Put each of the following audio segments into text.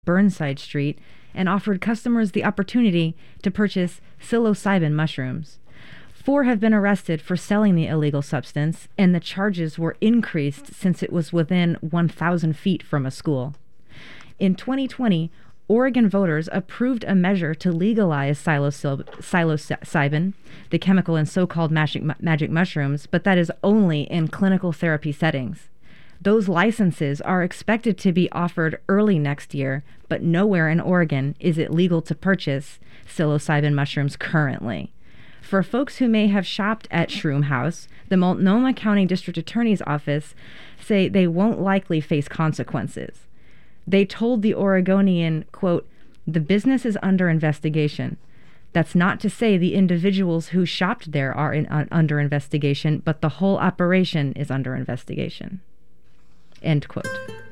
Burnside Street and offered customers the opportunity to purchase psilocybin mushrooms. 4 have been arrested for selling the illegal substance, and the charges were increased since it was within 1,000 feet from a school. In 2020, Oregon voters approved a measure to legalize psilocybin, the chemical in so-called magic mushrooms, but that is only in clinical therapy settings. Those licenses are expected to be offered early next year, but nowhere in Oregon is it legal to purchase psilocybin mushrooms currently. For folks who may have shopped at Shroom House, the Multnomah County District Attorney's Office say they won't likely face consequences. They told the Oregonian, quote, "The business is under investigation. That's not to say the individuals who shopped there are under investigation, but the whole operation is under investigation." End quote.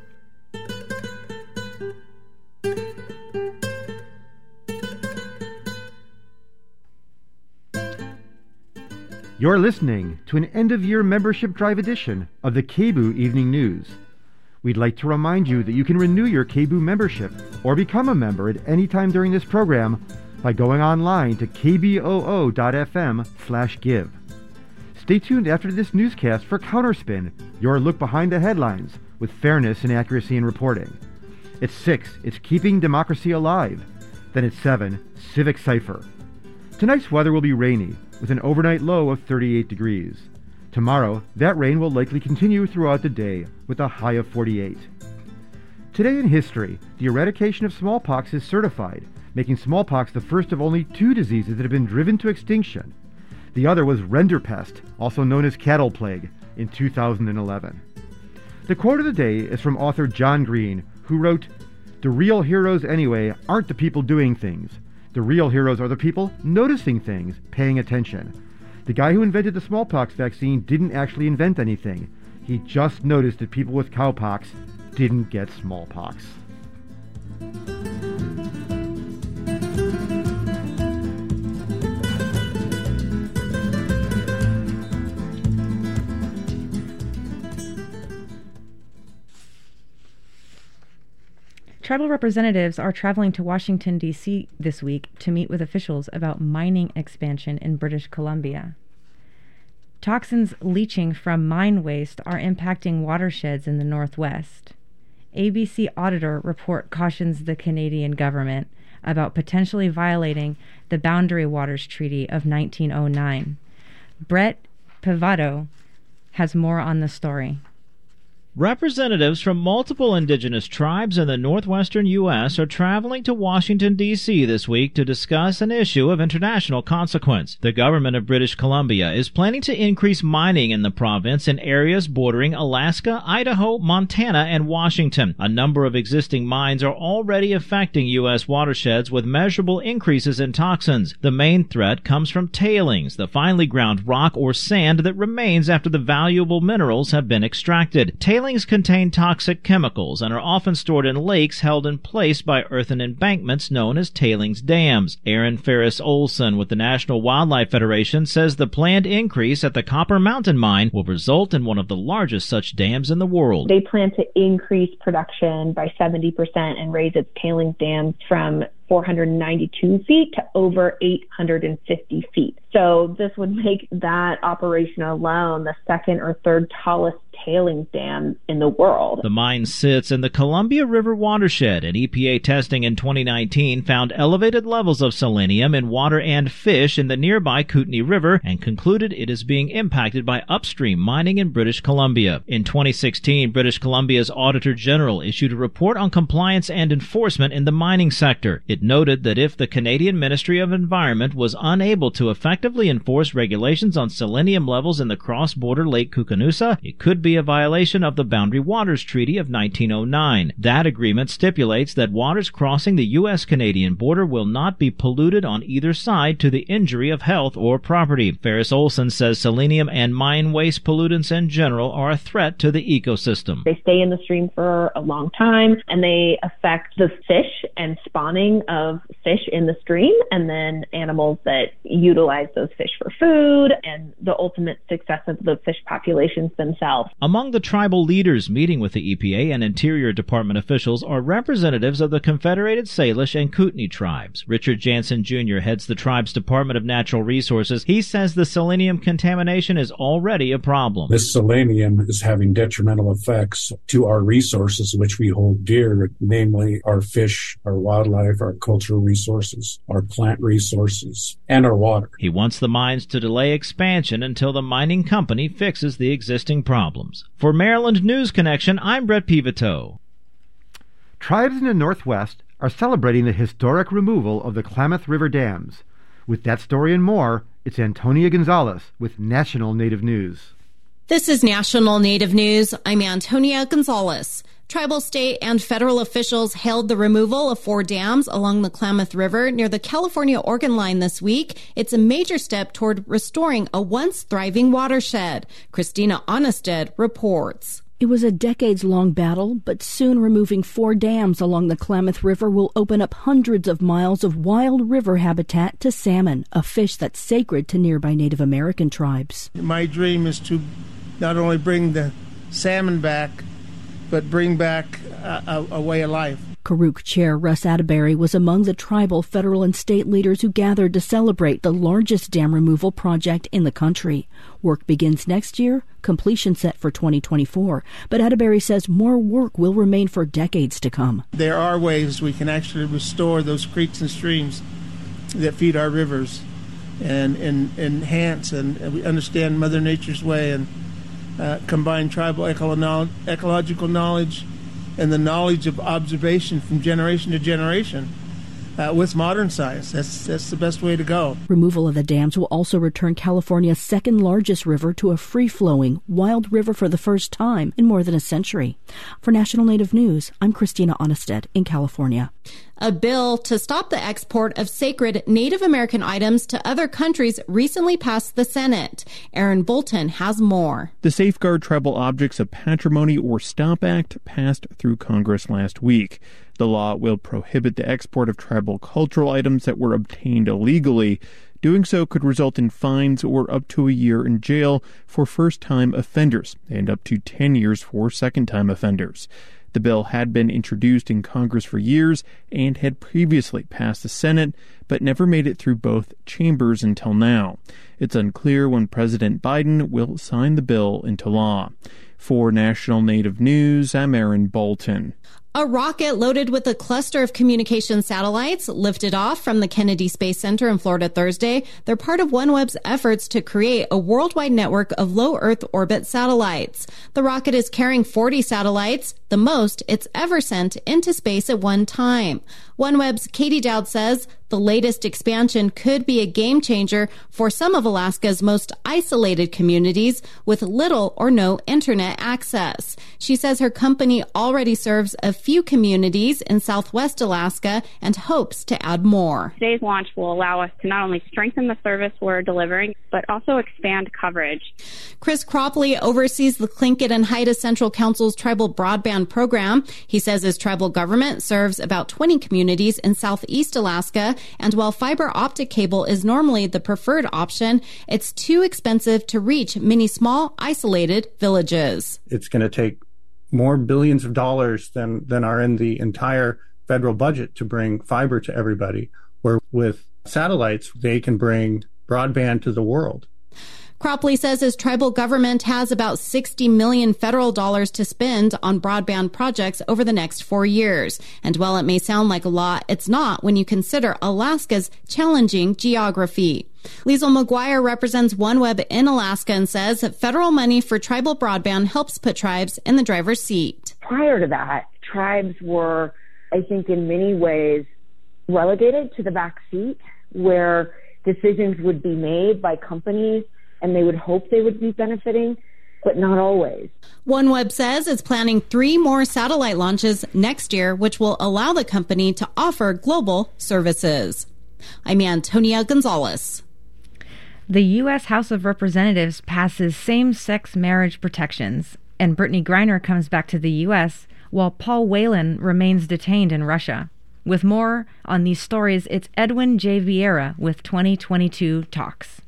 You're listening to an end-of-year membership drive edition of the KBOO Evening News. We'd like to remind you that you can renew your KBOO membership or become a member at any time during this program by going online to kboo.fm/give. Stay tuned after this newscast for Counterspin, your look behind the headlines with fairness and accuracy in reporting. At 6, it's Keeping Democracy Alive. Then at 7, Civic Cipher. Tonight's weather will be rainy, with an overnight low of 38 degrees. Tomorrow, that rain will likely continue throughout the day, with a high of 48. Today in history, the eradication of smallpox is certified, making smallpox the first of only 2 diseases that have been driven to extinction. The other was Renderpest, also known as cattle plague, in 2011. The quote of the day is from author John Green, who wrote, "The real heroes anyway aren't the people doing things. The real heroes are the people noticing things, paying attention. The guy who invented the smallpox vaccine didn't actually invent anything. He just noticed that people with cowpox didn't get smallpox." Tribal representatives are traveling to Washington, D.C. this week to meet with officials about mining expansion in British Columbia. Toxins leaching from mine waste are impacting watersheds in the Northwest. ABC Auditor report cautions the Canadian government about potentially violating the Boundary Waters Treaty of 1909. Brett Pivato has more on the story. Representatives from multiple indigenous tribes in the northwestern U.S. are traveling to Washington, D.C. this week to discuss an issue of international consequence. The government of British Columbia is planning to increase mining in the province in areas bordering Alaska, Idaho, Montana, and Washington. A number of existing mines are already affecting U.S. watersheds with measurable increases in toxins. The main threat comes from tailings, the finely ground rock or sand that remains after the valuable minerals have been extracted. Tailings contain toxic chemicals and are often stored in lakes held in place by earthen embankments known as tailings dams. Aaron Ferris Olson with the National Wildlife Federation says the planned increase at the Copper Mountain mine will result in one of the largest such dams in the world. They plan to increase production by 70% and raise its tailings dams from 492 feet to over 850 feet. So this would make that operation alone the second or third tallest tailings dam in the world. The mine sits in the Columbia River watershed, and EPA testing in 2019 found elevated levels of selenium in water and fish in the nearby Kootenai River and concluded it is being impacted by upstream mining in British Columbia. In 2016, British Columbia's Auditor General issued a report on compliance and enforcement in the mining sector. It noted that if the Canadian Ministry of Environment was unable to effectively enforce regulations on selenium levels in the cross-border Lake Koocanusa, it could be a violation of the Boundary Waters Treaty of 1909. That agreement stipulates that waters crossing the U.S.-Canadian border will not be polluted on either side to the injury of health or property. Ferris Olson says selenium and mine waste pollutants in general are a threat to the ecosystem. They stay in the stream for a long time, and they affect the fish and spawning of fish in the stream, and then animals that utilize those fish for food, and the ultimate success of the fish populations themselves. Among the tribal leaders meeting with the EPA and Interior Department officials are representatives of the Confederated Salish and Kootenai tribes. Richard Jansen Jr. heads the tribe's Department of Natural Resources. He says the selenium contamination is already a problem. This selenium is having detrimental effects to our resources, which we hold dear, namely our fish, our wildlife, our cultural resources, our plant resources, and our water. He wants the mines to delay expansion until the mining company fixes the existing problems. For Maryland News Connection, I'm Brett Pivoteau. Tribes in the Northwest are celebrating the historic removal of the Klamath River dams. With that story and more, it's Antonia Gonzalez with National Native News. This is National Native News. I'm Antonia Gonzalez. Tribal, state, and federal officials hailed the removal of 4 dams along the Klamath River near the California-Oregon line this week. It's a major step toward restoring a once thriving watershed. Christina Onnested reports. It was a decades-long battle, but soon removing 4 dams along the Klamath River will open up hundreds of miles of wild river habitat to salmon, a fish that's sacred to nearby Native American tribes. My dream is to not only bring the salmon back, but bring back a way of life. Karuk Chair Russ Atterbury was among the tribal, federal, and state leaders who gathered to celebrate the largest dam removal project in the country. Work begins next year, completion set for 2024. But Atterbury says more work will remain for decades to come. There are ways we can actually restore those creeks and streams that feed our rivers and enhance and we understand Mother Nature's way and combine tribal ecological knowledge and the knowledge of observation from generation to generation with modern science. That's the best way to go. Removal of the dams will also return California's second largest river to a free-flowing, wild river for the first time in more than a century. For National Native News, I'm Christina Onnested in California. A bill to stop the export of sacred Native American items to other countries recently passed the Senate. Aaron Bolton has more. The Safeguard Tribal Objects of Patrimony or STOP Act passed through Congress last week. The law will prohibit the export of tribal cultural items that were obtained illegally. Doing so could result in fines or up to a year in jail for first-time offenders and up to 10 years for second-time offenders. The bill had been introduced in Congress for years and had previously passed the Senate, but never made it through both chambers until now. It's unclear when President Biden will sign the bill into law. For National Native News, I'm Aaron Bolton. A rocket loaded with a cluster of communication satellites lifted off from the Kennedy Space Center in Florida Thursday. They're part of OneWeb's efforts to create a worldwide network of low Earth orbit satellites. The rocket is carrying 40 satellites, the most it's ever sent into space at one time. OneWeb's Katie Dowd says the latest expansion could be a game changer for some of Alaska's most isolated communities with little or no internet access. She says her company already serves a few communities in Southwest Alaska and hopes to add more. Today's launch will allow us to not only strengthen the service we're delivering, but also expand coverage. Chris Cropley oversees the Tlingit and Haida Central Council's tribal broadband program. He says his tribal government serves about 20 communities in southeast Alaska, and while fiber optic cable is normally the preferred option, it's too expensive to reach many small, isolated villages. It's going to take more billions of dollars than are in the entire federal budget to bring fiber to everybody, where with satellites, they can bring broadband to the world. Cropley says his tribal government has about $60 million federal dollars to spend on broadband projects over the next 4 years. And while it may sound like a lot, it's not when you consider Alaska's challenging geography. Liesl McGuire represents OneWeb in Alaska and says that federal money for tribal broadband helps put tribes in the driver's seat. Prior to that, tribes were, I think, in many ways relegated to the back seat, where decisions would be made by companies and they would hope they would be benefiting, but not always. OneWeb says it's planning 3 more satellite launches next year, which will allow the company to offer global services. I'm Antonia Gonzalez. The U.S. House of Representatives passes same-sex marriage protections, and Brittany Griner comes back to the U.S. while Paul Whelan remains detained in Russia. With more on these stories, it's Edwin J. Vieira with 2022 Talks.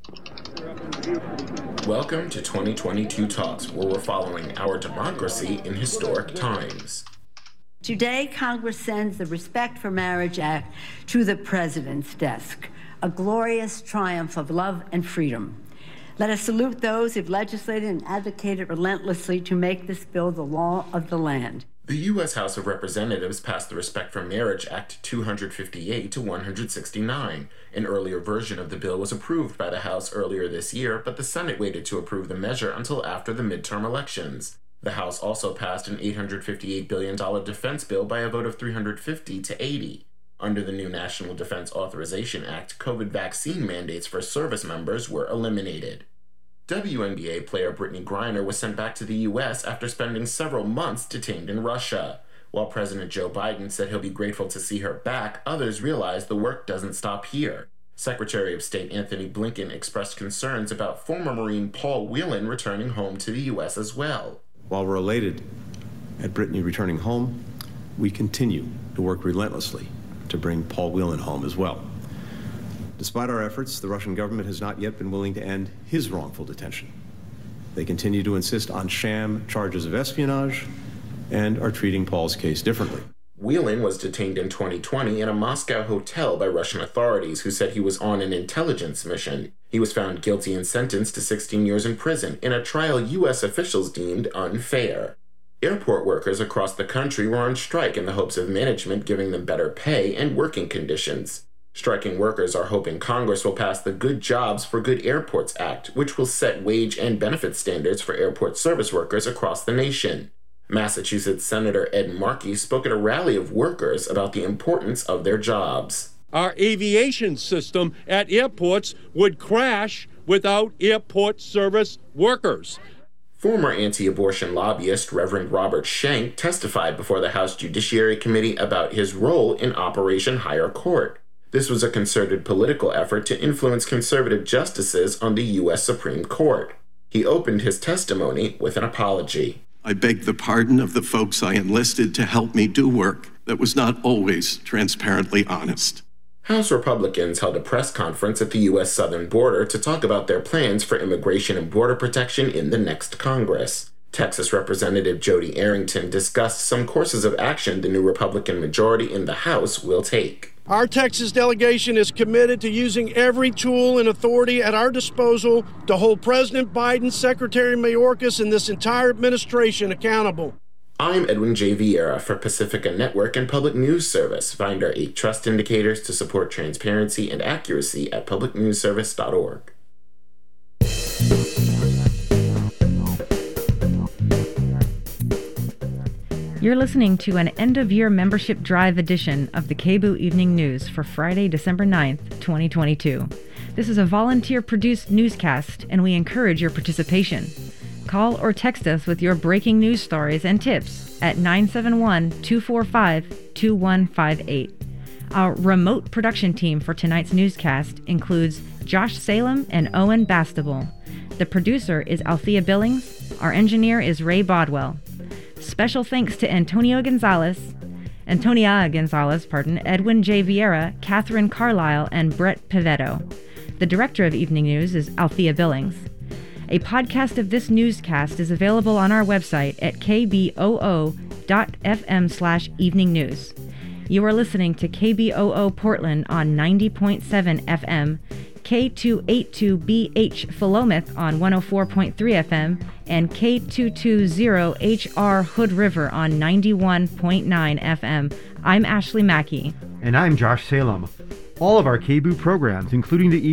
Welcome to 2022 Talks, where we're following our democracy in historic times. Today, Congress sends the Respect for Marriage Act to the President's desk, a glorious triumph of love and freedom. Let us salute those who've legislated and advocated relentlessly to make this bill the law of the land. The U.S. House of Representatives passed the Respect for Marriage Act 258 to 169. An earlier version of the bill was approved by the House earlier this year, but the Senate waited to approve the measure until after the midterm elections. The House also passed an $858 billion defense bill by a vote of 350 to 80. Under the new National Defense Authorization Act, COVID vaccine mandates for service members were eliminated. WNBA player Brittany Griner was sent back to the U.S. after spending several months detained in Russia. While President Joe Biden said he'll be grateful to see her back, others realize the work doesn't stop here. Secretary of State Anthony Blinken expressed concerns about former Marine Paul Whelan returning home to the U.S. as well. While we're elated at Brittany returning home, we continue to work relentlessly to bring Paul Whelan home as well. Despite our efforts, the Russian government has not yet been willing to end his wrongful detention. They continue to insist on sham charges of espionage and are treating Paul's case differently. Whelan was detained in 2020 in a Moscow hotel by Russian authorities who said he was on an intelligence mission. He was found guilty and sentenced to 16 years in prison in a trial U.S. officials deemed unfair. Airport workers across the country were on strike in the hopes of management giving them better pay and working conditions. Striking workers are hoping Congress will pass the Good Jobs for Good Airports Act, which will set wage and benefit standards for airport service workers across the nation. Massachusetts Senator Ed Markey spoke at a rally of workers about the importance of their jobs. Our aviation system at airports would crash without airport service workers. Former anti-abortion lobbyist Reverend Robert Schenck testified before the House Judiciary Committee about his role in Operation Higher Court. This was a concerted political effort to influence conservative justices on the U.S. Supreme Court. He opened his testimony with an apology. I beg the pardon of the folks I enlisted to help me do work that was not always transparently honest. House Republicans held a press conference at the U.S. southern border to talk about their plans for immigration and border protection in the next Congress. Texas Representative Jody Arrington discussed some courses of action the new Republican majority in the House will take. Our Texas delegation is committed to using every tool and authority at our disposal to hold President Biden, Secretary Mayorkas, and this entire administration accountable. I'm Edwin J. Vieira for Pacifica Network and Public News Service. Find our 8 trust indicators to support transparency and accuracy at publicnewsservice.org. You're listening to an end-of-year membership drive edition of the KBOO Evening News for Friday, December 9th, 2022. This is a volunteer-produced newscast, and we encourage your participation. Call or text us with your breaking news stories and tips at 971-245-2158. Our remote production team for tonight's newscast includes Josh Salem and Owen Bastable. The producer is Althea Billings. Our engineer is Ray Bodwell. Special thanks to Antonia Gonzalez, Edwin J. Vieira, Catherine Carlisle, and Brett Pivetto. The director of Evening News is Althea Billings. A podcast of this newscast is available on our website at kboo.fm/evening news. You are listening to KBOO Portland on 90.7 FM, K282BH Philomath on 104.3 FM, and K220HR Hood River on 91.9 FM. I'm Ashley Mackey. And I'm Josh Salem. All of our KBOO programs, including the